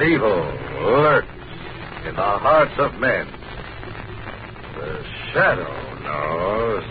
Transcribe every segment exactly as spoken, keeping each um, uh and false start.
evil lurks in the hearts of men. The Shadow knows.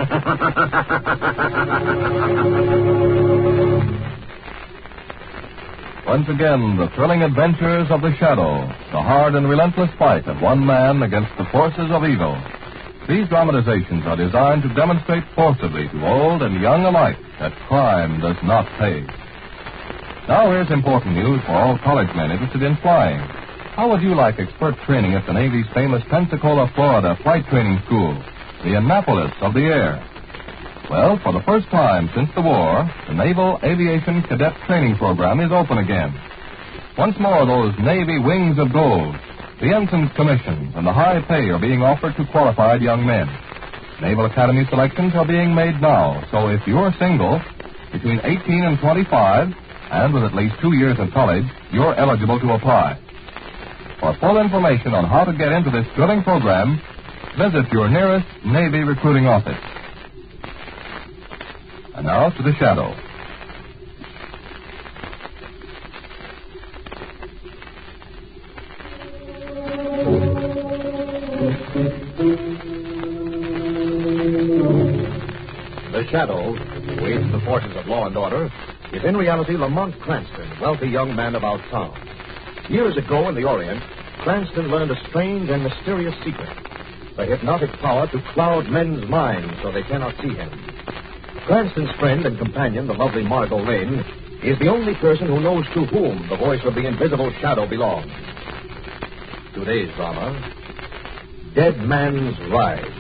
Once again, the thrilling adventures of the Shadow, the hard and relentless fight of one man against the forces of evil. These dramatizations are designed to demonstrate forcibly to old and young alike that crime does not pay. Now here's important news for all college men interested in flying. How would you like expert training at the Navy's famous Pensacola, Florida Flight Training School, the Annapolis of the air? Well, for the first time since the war, the Naval Aviation Cadet Training Program is open again. Once more, those Navy wings of gold, the ensign's commissions, and the high pay are being offered to qualified young men. Naval Academy selections are being made now, so if you're single, between eighteen and twenty-five, and with at least two years in college, you're eligible to apply. For full information on how to get into this thrilling program, visit your nearest Navy recruiting office. And now to the Shadow. The Shadow, who aids the forces of law and order, is in reality Lamont Cranston, wealthy young man about town. Years ago in the Orient, Cranston learned a strange and mysterious secret, the hypnotic power to cloud men's minds so they cannot see him. Cranston's friend and companion, the lovely Margot Lane, is the only person who knows to whom the voice of the invisible Shadow belongs. Today's drama, Dead Man's Ride.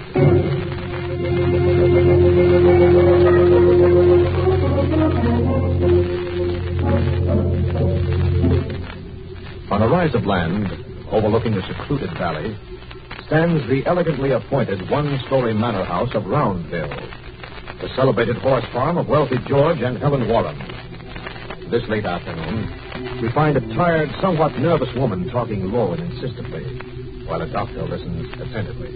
On a rise of land overlooking a secluded valley stands the elegantly appointed one-story manor house of Roundville, the celebrated horse farm of wealthy George and Helen Warren. This late afternoon, we find a tired, somewhat nervous woman talking low and insistently, while a doctor listens attentively.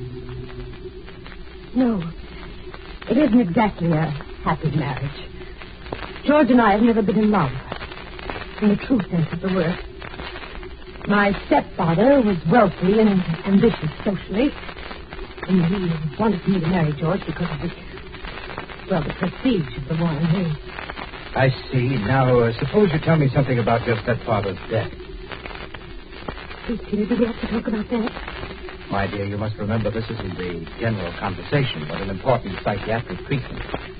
No, it isn't exactly a happy marriage. George and I have never been in love, in the true sense of the word. My stepfather was wealthy and ambitious socially, and he wanted me to marry George because of the, well, the prestige of the Warren Hills. I see. Now, uh, suppose you tell me something about your stepfather's death. Please, Peter, do we have to talk about that? My dear, you must remember this isn't the general conversation, but an important psychiatric treatment.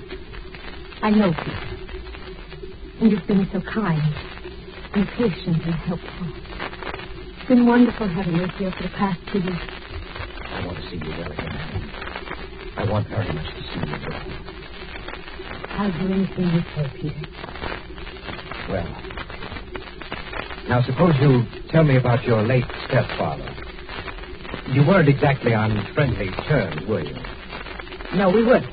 I know, Peter. And you've been so kind and patient and helpful. It's been wonderful having you here for the past two weeks. I want to see you well again. I want very much to see you well. I'll do anything you say, Peter. Well, now suppose you tell me about your late stepfather. You weren't exactly on friendly terms, were you? No, we weren't.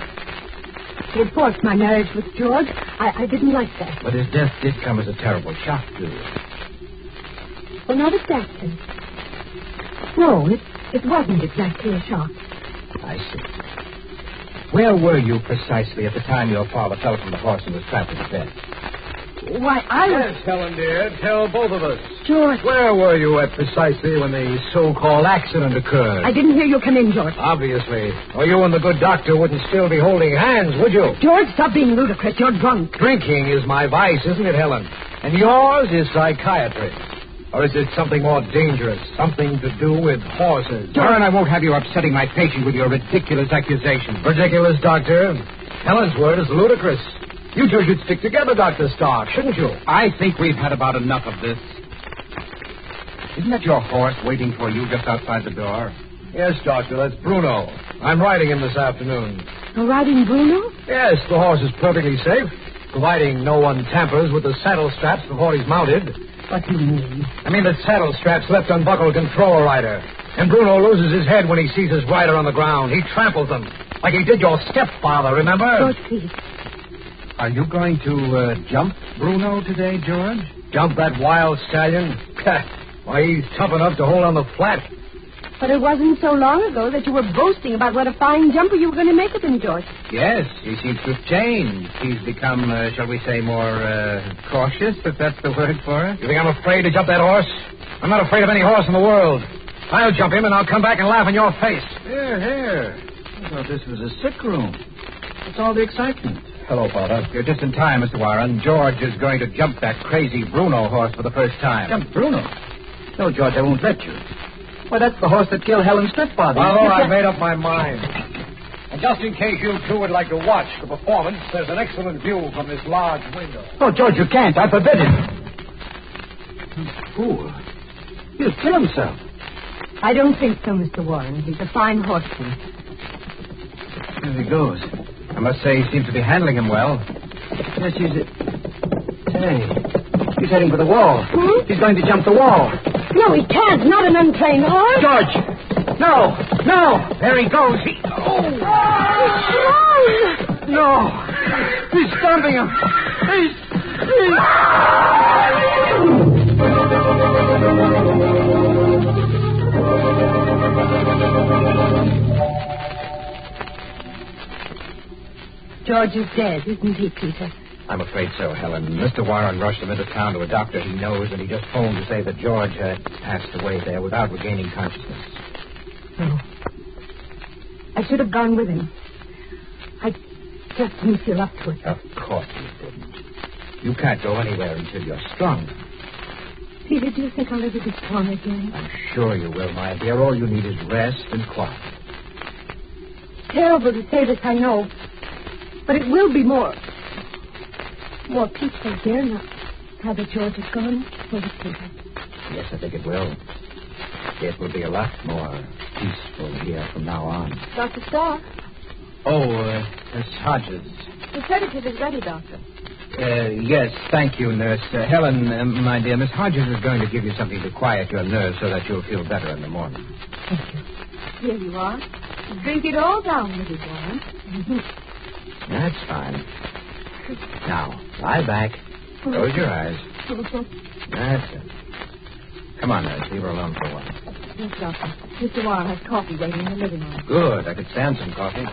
He had forced my marriage with George. I, I didn't like that. But his death did come as a terrible shock to you. Well, not exactly. No, it, it wasn't exactly a shock. I see. Where were you precisely at the time your father fell from the horse and was trampled to death? Why, I was... Yes, Helen, dear. Tell both of us. George... Where were you at precisely when the so-called accident occurred? I didn't hear you come in, George. Obviously. Or you and the good doctor wouldn't still be holding hands, would you? George, stop being ludicrous. You're drunk. Drinking is my vice, isn't it, Helen? And yours is psychiatry. Or is it something more dangerous? Something to do with horses? Darn, I won't have you upsetting my patient with your ridiculous accusations. Ridiculous, Doctor. Helen's word is ludicrous. You two should stick together, Doctor Stark, shouldn't you? I think we've had about enough of this. Isn't that your horse waiting for you just outside the door? Yes, Doctor, that's Bruno. I'm riding him this afternoon. You're riding Bruno? Yes, the horse is perfectly safe, providing no one tampers with the saddle straps before he's mounted. What do you mean? I mean that saddle straps left unbuckled control a rider. And Bruno loses his head when he sees his rider on the ground. He tramples them, like he did your stepfather, remember? George, please. Are you going to uh, jump Bruno today, George? Jump that wild stallion? Why, he's tough enough to hold on the flat. But it wasn't so long ago that you were boasting about what a fine jumper you were going to make of him, George. Yes, he seems to have changed. He's become, uh, shall we say, more uh, cautious, if that's the word for it. You think I'm afraid to jump that horse? I'm not afraid of any horse in the world. I'll jump him, and I'll come back and laugh in your face. Here, here. I thought this was a sick room. What's all the excitement? Hello, Father. You're just in time, Mister Warren. George is going to jump that crazy Bruno horse for the first time. Jump Bruno? No, George, I won't let you. Why, that's the horse that killed Helen's stepfather. Well, I've made up my mind. And just in case you two would like to watch the performance, there's an excellent view from this large window. Oh, George, you can't. I forbid it. Fool. He'll kill himself. I don't think so, Mister Warren. He's a fine horseman. There he goes. I must say he seems to be handling him well. Yes, he's... A... Say, he's heading for the wall. Hmm? He's going to jump the wall. No, he can't. Not an untrained horse. George! No! No! There he goes. He... Oh! Oh. No! He's stomping him. He's... he's... George is dead, isn't he, Peter? I'm afraid so, Helen. Mister Warren rushed him into town to a doctor he knows, and he just phoned to say that George had passed away there without regaining consciousness. No. I should have gone with him. I just didn't feel up to it. Of course you didn't. You can't go anywhere until you're strong. Peter, do you think I'll ever be strong again? I'm sure you will, my dear. All you need is rest and quiet. Terrible to say this, I know. But it will be more... more peaceful here now, now that George is gone. Will it, Peter? Yes, I think it will. It will be a lot more peaceful here from now on. Doctor Stark? Oh, uh, Miss Hodges. The sedative is ready, Doctor. Uh, yes, thank you, Nurse. Uh, Helen, uh, my dear, Miss Hodges is going to give you something to quiet your nerves so that you'll feel better in the morning. Thank you. Here you are. Drink it all down, Missus Warren. Mm-hmm. That's fine. Now, lie back. Close your eyes. That's it. Come on, Nurse. Leave her alone for a while. Yes, Doctor. Mister Warren has coffee waiting in the living room. Good. I could stand some coffee.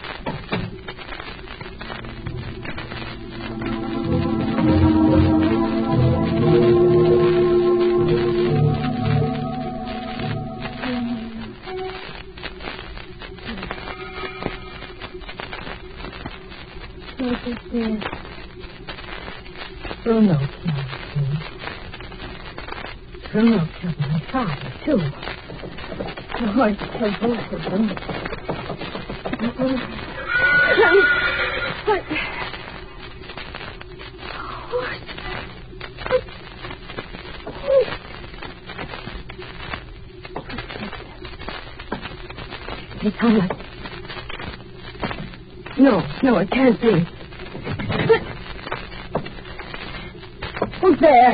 Bruno killed me. Bruno killed my father, too. The horse killed both of them. What? Horse? They come like... No, no, it can't be. Who's there?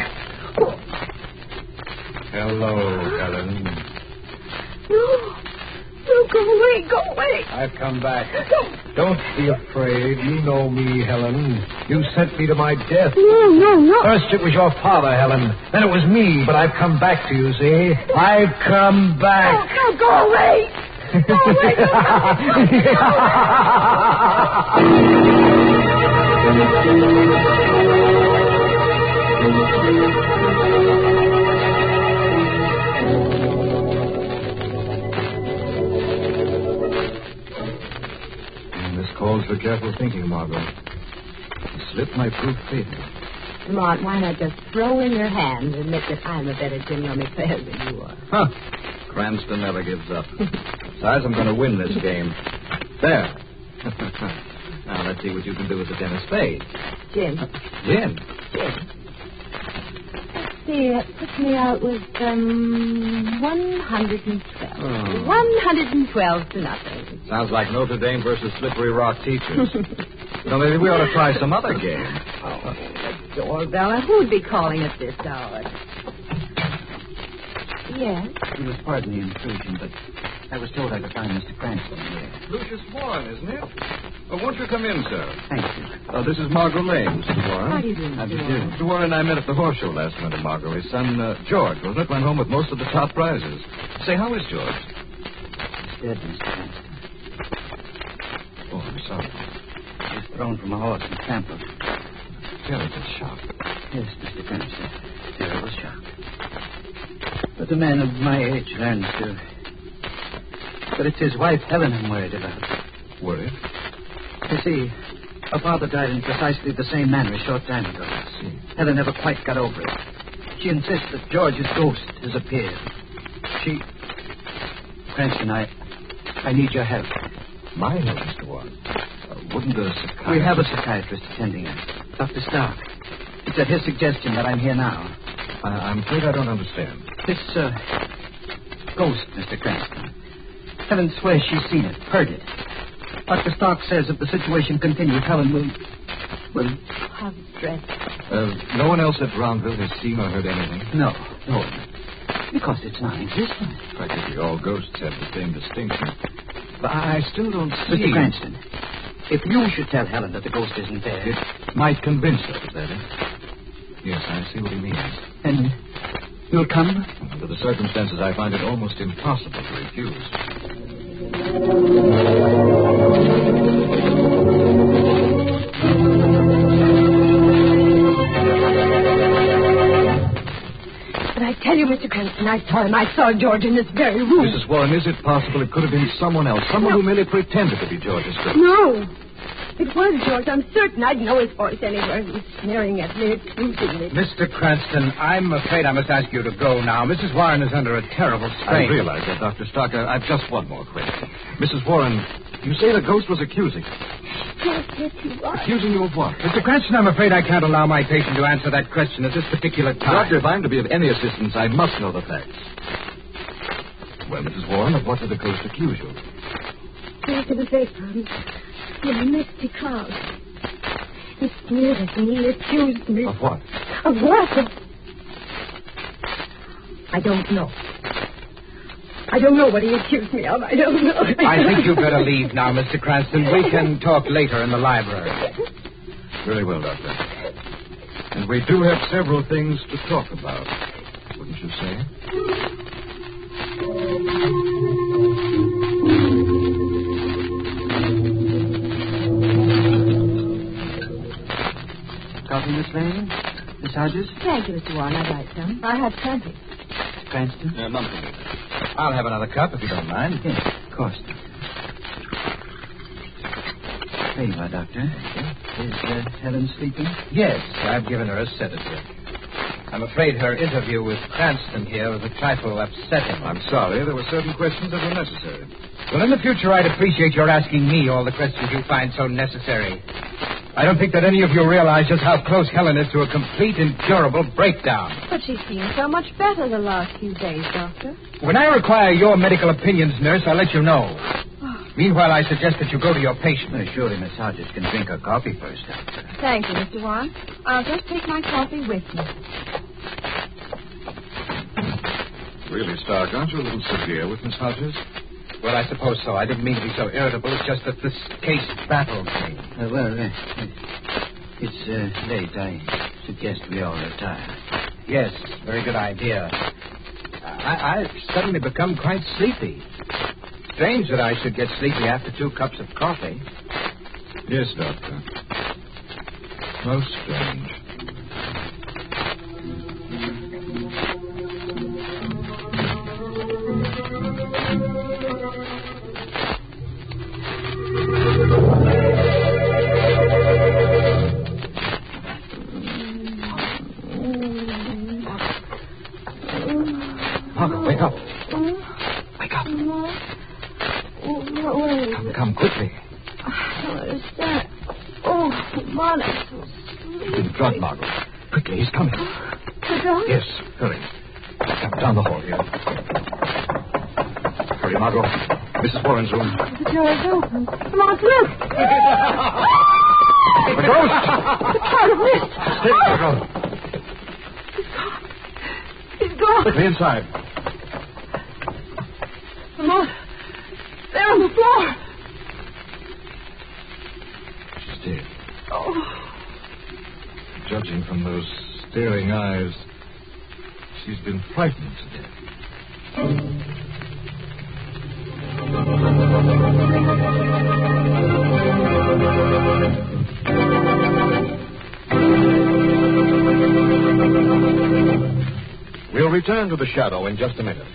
Hello, Helen. No. No, go away, go away. I've come back. Don't. Don't be afraid. You know me, Helen. You sent me to my death. No, no, no. First it was your father, Helen. Then it was me, but I've come back to you, see? I've come back. No, no, go away. Go away, go away. This calls for careful thinking, Margot. The slip might prove fatal. Lamont, why not just throw in your hand and admit that I'm a better General McPhail than you are? Huh. Cranston never gives up. Besides, I'm going to win this game. There. Now, let's see what you can do with the ten of spades. Jim. Jim? Jim. Let's see, that puts me out with, um, one hundred twelve. Oh. one hundred twelve to nothing. Sounds like Notre Dame versus Slippery Rock teachers. So maybe we ought to try some other game. Oh, the doorbell. Who'd be calling at this hour? Yes? You must pardon the intrusion, but I was told I could find Mister Cranston here. Lucius Warren, isn't it? Well, won't you come in, sir? Thank you. Uh, this is Margot Lane, Mister Warren. How do you do, How do Mister you do? Warren? Mister Warren and I met at the horse show last winter, Margot. His son, uh, George, wasn't it? Went home with most of the top prizes. Say, how is George? dead, Mister Cranston. Oh, I'm sorry. He was thrown from a horse and trampled. Terrible shock. Yes, Mister Cranston. Terrible shock. But a man of my age learns to. But it's his wife, Helen, I'm worried about. Worried? You see, her father died in precisely the same manner a short time ago. I see. Helen never quite got over it. She insists that George's ghost has appeared. She... Cranston, I... I need your help. My help, Mister Warren. Uh, wouldn't a psychiatrist... We have a psychiatrist attending her, Doctor Stark. It's at his suggestion that I'm here now. I, I'm afraid I don't understand. This, uh... ghost, Mister Cranston. Helen swears she's seen it, heard it. Doctor Stark says if the situation continues, Helen will... will... How dreadful. Uh, no one else at Brownville has seen or heard anything? No, no. Because it's non-existent. Practically all ghosts have the same distinction. But I still don't see... Mister Cranston, if you should tell Helen that the ghost isn't there... It might convince her, is that it? Yes, I see what he means. Then you'll come? Under the circumstances, I find it almost impossible to refuse. But I tell you, Mister Cranston, I saw him. I saw George in this very room. Missus Warren, is it possible it could have been someone else? Someone No. who merely pretended to be George's ghost? No. It was George. I'm certain I'd know his voice anywhere. He was sneering at me, accusing me. Mister Cranston, I'm afraid I must ask you to go now. Missus Warren is under a terrible I strain. realize that, Doctor Stark. I- I've just one more question. Missus Warren, you say the ghost was accusing. Yes, yes, he was. Accusing you of what? Mister Cranston, I'm afraid I can't allow my patient to answer that question at this particular time. Doctor, if I'm to be of any assistance, I must know the facts. Well, Missus Warren, of what did the ghost accuse you? After the vapor in a misty cloud. He sneered at me. He accused me. Of what? Of what? Of... I don't know. I don't know what he accused me of. I don't know. I think you'd better leave now, Mister Cranston. We can talk later in the library. Very well, Doctor. And we do have several things to talk about, wouldn't you say? Coffee, Miss Lane? Miss Hodges? Thank you, Mister Warren. I'd like some. I have plenty. Mister Cranston? Uh, none for me. I'll have another cup if you don't mind. Yes, of course. There you are, Doctor. Is uh, Helen sleeping? Yes, I've given her a sedative. I'm afraid her interview with Cranston here was a trifle upsetting. I'm sorry. There were certain questions that were necessary. Well, in the future, I'd appreciate your asking me all the questions you find so necessary. I don't think that any of you realize just how close Helen is to a complete, incurable breakdown. But she seems so much better the last few days, Doctor. When I require your medical opinions, nurse, I'll let you know. Meanwhile, I suggest that you go to your patient. Well, surely Miss Hodges can drink her coffee first, Doctor. Thank you, Mister Warren. I'll just take my coffee with me. Really, Stark, aren't you a little severe with Miss Hodges? Well, I suppose so. I didn't mean to be so irritable. It's just that this case baffles me. Uh, well, uh, it's uh, late. I suggest we all retire. Yes, very good idea. I, I've suddenly become quite sleepy. Strange that I should get sleepy after two cups of coffee. Yes, Doctor. Most strange. Margot, wake up. Wake up. Come, come quickly. What is that? Oh, Mon, I'm so He's been drugged, Margot. Quickly, he's coming. The dog? Yes, hurry. Come down the hall here. Hurry, Margot. Missus Warren's room. The door is open. Come on, look. The ghost! The cloud of mist. Stay, Margot. He's gone. Quickly inside. Come on. There on the floor. She's dead. Oh. Judging from those staring eyes, she's been frightened to death. We'll return to the Shadow in just a minute.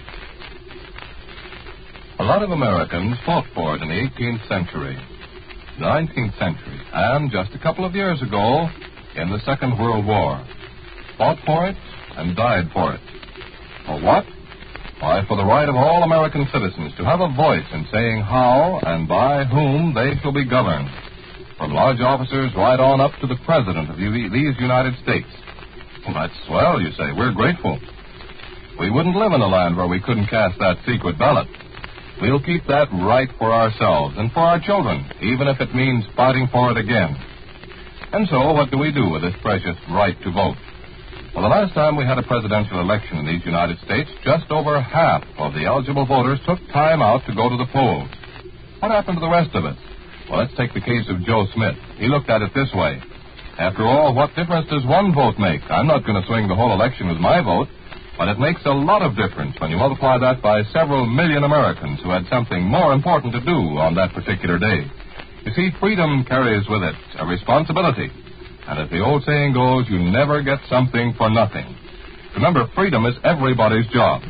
A lot of Americans fought for it in the eighteenth century, nineteenth century, and just a couple of years ago in the Second World War. Fought for it and died for it. For what? Why, for the right of all American citizens to have a voice in saying how and by whom they shall be governed. From large officers right on up to the President of these United States. Well, that's swell, you say. We're grateful. We wouldn't live in a land where we couldn't cast that secret ballot. We'll keep that right for ourselves and for our children, even if it means fighting for it again. And so, what do we do with this precious right to vote? Well, the last time we had a presidential election in these United States, just over half of the eligible voters took time out to go to the polls. What happened to the rest of it? Well, let's take the case of Joe Smith. He looked at it this way. After all, what difference does one vote make? I'm not going to swing the whole election with my vote, but it makes a lot of difference when you multiply that by several million Americans who had something more important to do on that particular day. You see, freedom carries with it a responsibility. And as the old saying goes, you never get something for nothing. Remember, freedom is everybody's job.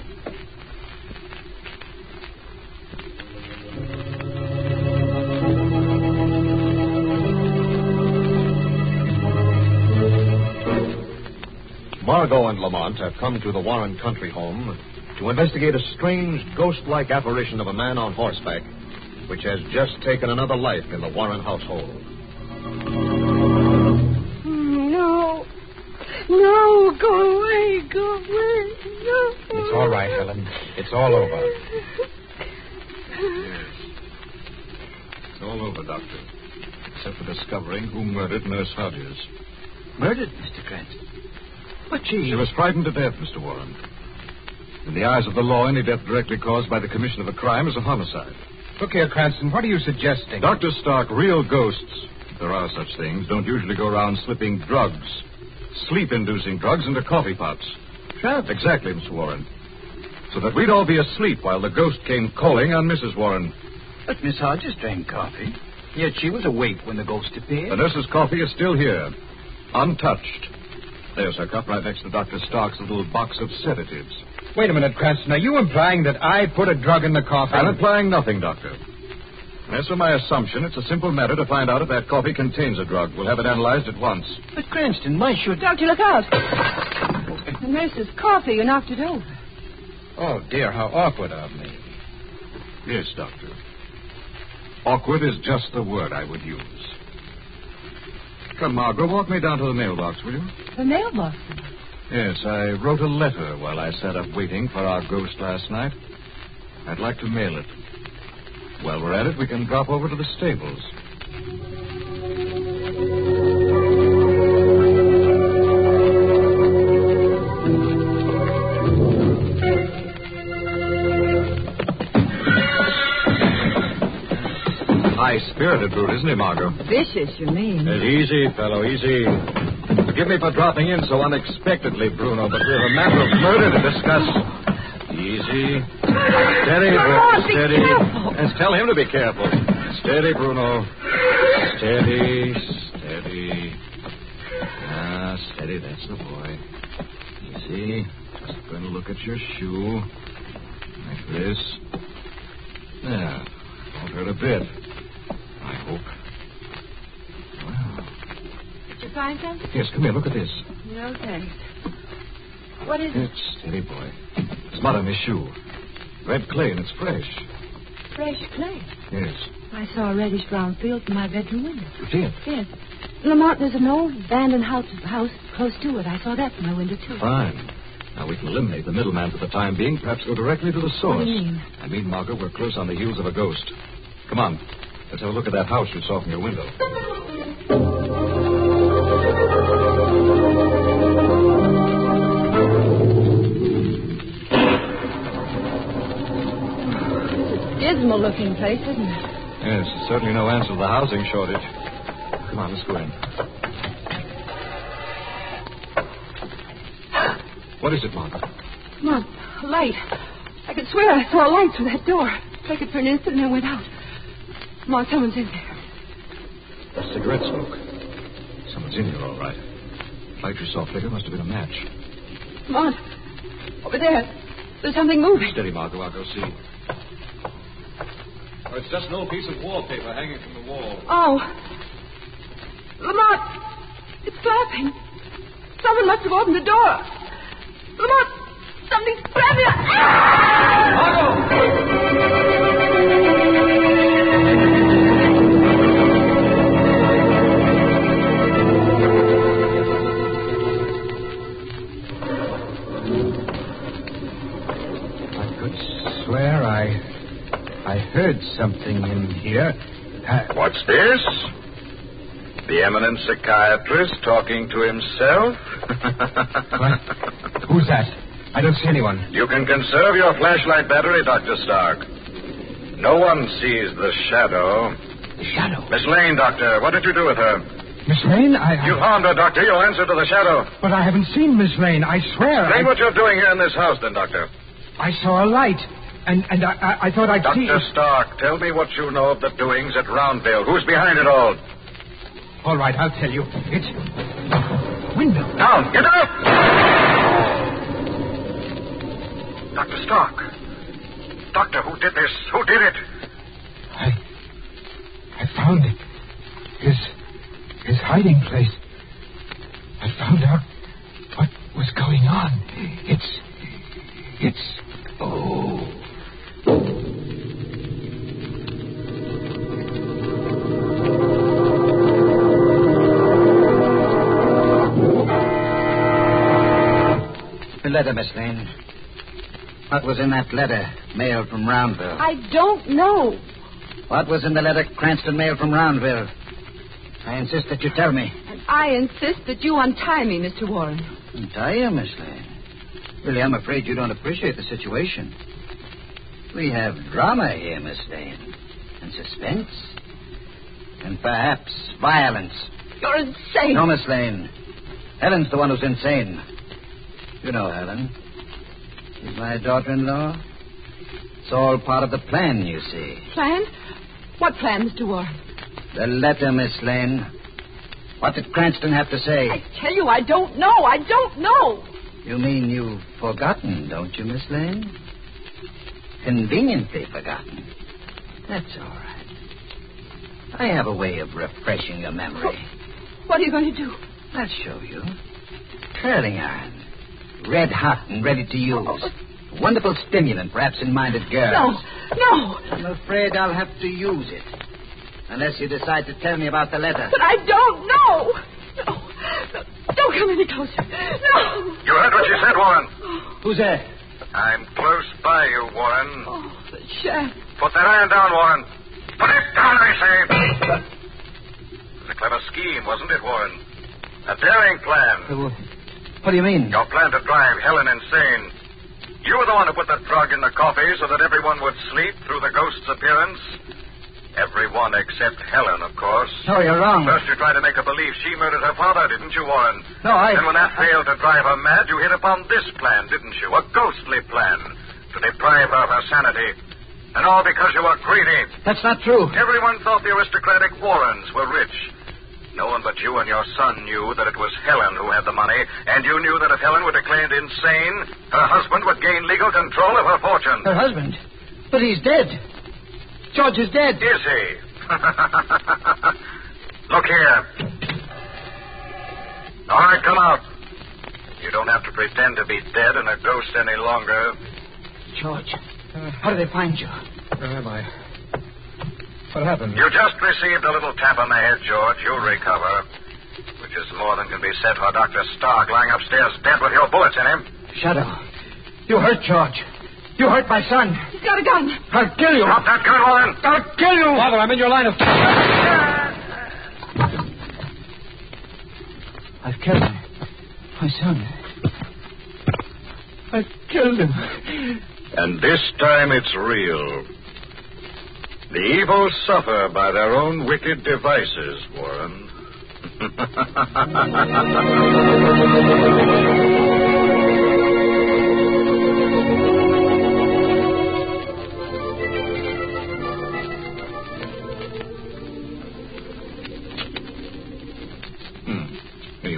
Margot and Lamont have come to the Warren country home to investigate a strange, ghost-like apparition of a man on horseback, which has just taken another life in the Warren household. No. No, go away, go away. No. It's all right, Helen. It's all over. Yes. It's all over, Doctor. Except for discovering who murdered Nurse Hodges. Murdered, Mister Cranston? But she... She was frightened to death, Mister Warren. In the eyes of the law, any death directly caused by the commission of a crime is a homicide. Look here, Cranston, what are you suggesting? Doctor Stark, real ghosts, if there are such things, don't usually go around slipping drugs, sleep-inducing drugs into coffee pots. Traps. Exactly, Mister Warren. So that we'd all be asleep while the ghost came calling on Missus Warren. But Miss Hodges drank coffee. Yet she was awake when the ghost appeared. The nurse's coffee is still here, untouched. There's her cup right next to Doctor Stark's little box of sedatives. Wait a minute, Cranston. Are you implying that I put a drug in the coffee? I'm implying nothing, Doctor. As for my assumption, it's a simple matter to find out if that coffee contains a drug. We'll have it analyzed at once. But Cranston, why should... Doctor, look out. The nurse's coffee. You knocked it over. Oh, dear, how awkward of me. Yes, Doctor. Awkward is just the word I would use. Come, Margot, walk me down to the mailbox, will you? The mailbox? Yes, I wrote a letter while I sat up waiting for our ghost last night. I'd like to mail it. While we're at it, we can drop over to the stables. High-spirited brute, isn't he, Margot? Vicious, you mean? Uh, easy, fellow, easy. Forgive me for dropping in so unexpectedly, Bruno, but we have a matter of murder to discuss. Easy. Steady, Bruno, steady. And tell him to be careful. Steady, Bruno. Steady, steady. Ah, steady, that's the boy. Easy. Just going to look at your shoe. Like this. Yeah, won't hurt a bit. I hope. Wow. Did you find something? Yes, come here, look at this. No, thanks. What is it? It's steady, boy. It's mud on his shoe. Red clay, and it's fresh. Fresh clay. Yes. I saw a reddish-brown field from my bedroom window. You did? Yes. Lamont, there's an old abandoned house, house close to it. I saw that from my window, too. Fine. Now, we can eliminate the middleman for the time being, perhaps go directly to the source. What do you mean? I mean, Margaret, we're close on the heels of a ghost. Come on. Let's have a look at that house you saw from your window. Dismal-looking place, isn't it? Yes, certainly no answer to the housing shortage. Come on, let's go in. What is it, Margaret? Come on, a light. I could swear I saw a light through that door. I took it for an instant and then went out. Lamont, someone's in there. That's cigarette smoke. Someone's in here, all right. Light you saw flicker must have been a match. Lamont, over there. There's something moving. Steady, Margot. I'll go see. Oh, it's just an old piece of wallpaper hanging from the wall. Oh. Lamont, it's flapping. Someone must have opened the door. Lamont, something's grabbing us. I could swear I... I heard something in here. Uh, What's this? The eminent psychiatrist talking to himself? what? Who's that? I don't see anyone. You can conserve your flashlight battery, Doctor Stark. No one sees the shadow. The shadow? Miss Lane, Doctor, what did you do with her? Miss Lane? I... I... You found her, Doctor. You'll answer to the shadow. But I haven't seen Miss Lane. I swear. Explain I... what you're doing here in this house, then, Doctor. I saw a light, and, and I, I, I thought I'd see... Doctor Stark, tell me what you know of the doings at Roundville. Who's behind it all? All right, I'll tell you. It's... window. Down! Get up! Doctor Stark. Doctor, who did this? Who did it? I... I found it. His... his hiding place. I found out what was going on. It's... It's... Oh... The letter, Miss Lane. What was in that letter mailed from Roundville? I don't know. What was in the letter Cranston mailed from Roundville? I insist that you tell me. And I insist that you untie me, Mister Warren. Untie you, Miss Lane? Really, I'm afraid you don't appreciate the situation. We have drama here, Miss Lane. And suspense. And perhaps violence. You're insane. No, Miss Lane. Helen's the one who's insane. You know Helen. She's my daughter-in-law. It's all part of the plan, you see. Plan? What plan, Mister Warren? The letter, Miss Lane. What did Cranston have to say? I tell you, I don't know. I don't know. You mean you've forgotten, don't you, Miss Lane? Conveniently forgotten. That's all right. I have a way of refreshing your memory. What are you going to do? I'll show you. Curling iron. Red hot and ready to use. Oh. Wonderful stimulant, perhaps in minded girls. No, no. I'm afraid I'll have to use it. Unless you decide to tell me about the letter. But I don't know. No. no. Don't come any closer. No. You heard what she said, Warren. Who's there? I'm close by you, Warren. Oh, the shaft. Put that iron down, Warren. Put it down, I say. It was a clever scheme, wasn't it, Warren? A daring plan. Uh, what do you mean? Your plan to drive Helen insane. You were the one who put the drug in the coffee so that everyone would sleep through the ghost's appearance. Everyone except Helen, of course. No, you're wrong. First you tried to make her believe she murdered her father, didn't you, Warren? No, I... Then when that failed to drive her mad, you hit upon this plan, didn't you? A ghostly plan to deprive her of her sanity. And all because you were greedy. That's not true. Everyone thought the aristocratic Warrens were rich. No one but you and your son knew that it was Helen who had the money, and you knew that if Helen were declared insane, her husband would gain legal control of her fortune. Her husband? But he's dead. George is dead. Is he? Look here. All right, come out. You don't have to pretend to be dead and a ghost any longer. George, how did they find you? Where am I? What happened? You just received a little tap on the head, George. You'll recover. Which is more than can be said for Doctor Stark lying upstairs dead with your bullets in him. Shadow, you hurt George. You hurt my son. He's got a gun. I'll kill you. Drop that gun, Warren. I'll kill you. Father, I'm in your line of... I've killed him. My son. I've killed him. And this time it's real. The evil suffer by their own wicked devices, Warren.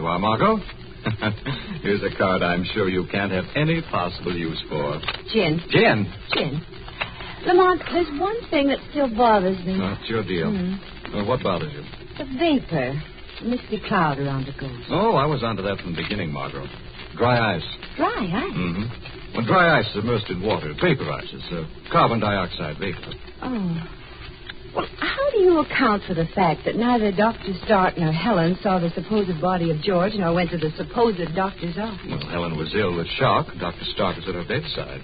you are, Margot. Here's a card I'm sure you can't have any possible use for. Gin. Gin? Gin. Lamont, there's one thing that still bothers me. Oh, it's your deal. Mm. Well, what bothers you? The vapor. The misty cloud around the ghost. Oh, I was onto that from the beginning, Margot. Dry ice. Dry ice? Mm-hmm. When dry ice is immersed in water, it vaporizes. Uh, carbon dioxide vapor. Oh. Well, how do you account for the fact that neither Doctor Stark nor Helen saw the supposed body of George nor went to the supposed doctor's office? Well, Helen was ill with shock. Doctor Stark was at her bedside.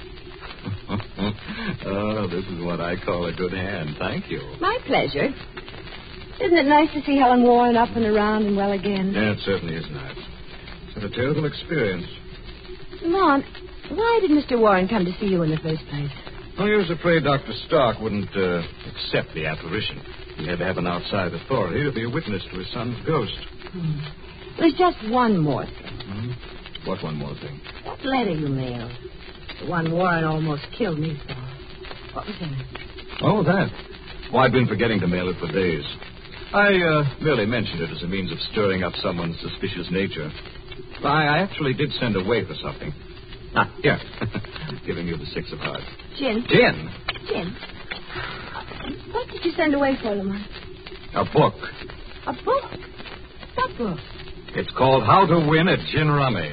Oh, this is what I call a good hand. Thank you. My pleasure. Isn't it nice to see Helen Warren up and around and well again? Yeah, it certainly is nice. It's been a terrible experience. Lamont, why did Mister Warren come to see you in the first place? Well, he was afraid Doctor Stark wouldn't uh, accept the apparition. He had to have an outside authority to be a witness to his son's ghost. Hmm. There's just one more thing. Hmm? What one more thing? That letter you mailed. The one Warren almost killed me for. What was in it? Oh, that. Well, I've been forgetting to mail it for days. I uh, merely mentioned it as a means of stirring up someone's suspicious nature. I, I actually did send away for something. Ah, here. Giving you the six of hearts. Gin. Gin? Gin. What did you send away for, Lamont? A book. A book? What book? It's called How to Win at Gin Rummy.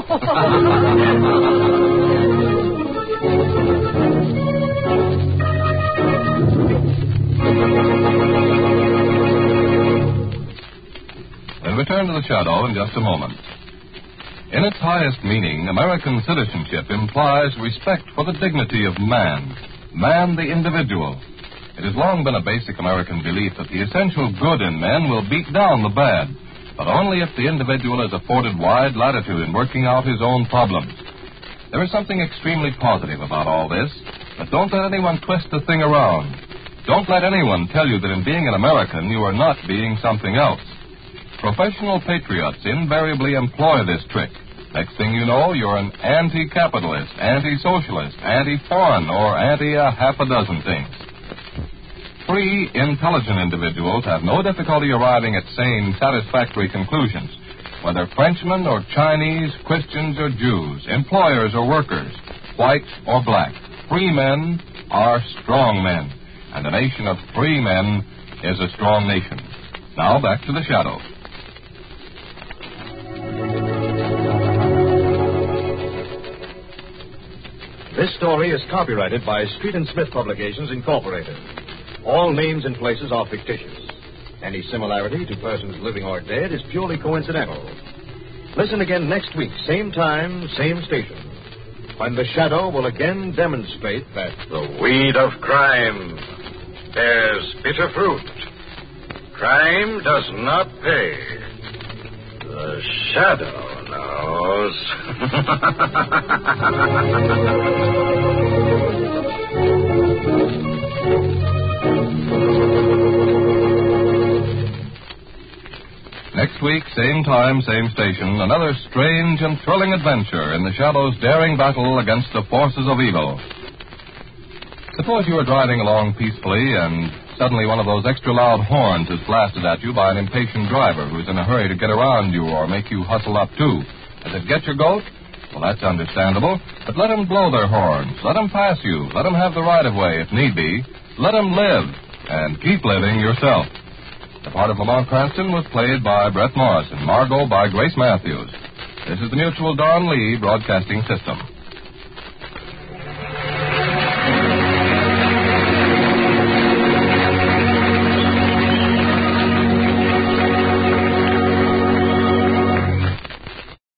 We'll return to the shadow in just a moment. In its highest meaning, American citizenship implies respect for the dignity of man, man the individual. It has long been a basic American belief that the essential good in men will beat down the bad, but only if the individual is afforded wide latitude in working out his own problems. There is something extremely positive about all this, but don't let anyone twist the thing around. Don't let anyone tell you that in being an American, you are not being something else. Professional patriots invariably employ this trick. Next thing you know, you're an anti-capitalist, anti-socialist, anti-foreign, or anti-a-half a dozen things. Free, intelligent individuals have no difficulty arriving at sane, satisfactory conclusions. Whether Frenchmen or Chinese, Christians or Jews, employers or workers, white or black, free men are strong men. And a nation of free men is a strong nation. Now back to the shadow. This story is copyrighted by Street and Smith Publications, Incorporated. All names and places are fictitious. Any similarity to persons living or dead is purely coincidental. Listen again next week, same time, same station, when the shadow will again demonstrate that the weed of crime bears bitter fruit. Crime does not pay. The shadow knows. Next week, same time, same station, another strange and thrilling adventure in the Shadow's daring battle against the forces of evil. Suppose you are driving along peacefully and suddenly one of those extra loud horns is blasted at you by an impatient driver who's in a hurry to get around you or make you hustle up too. Does it get your goat? Well, that's understandable, but let them blow their horns. Let them pass you. Let them have the right-of-way if need be. Let them live, and keep living yourself. The part of Lamont Cranston was played by Brett Morrison, Margot by Grace Matthews. This is the Mutual Don Lee Broadcasting System.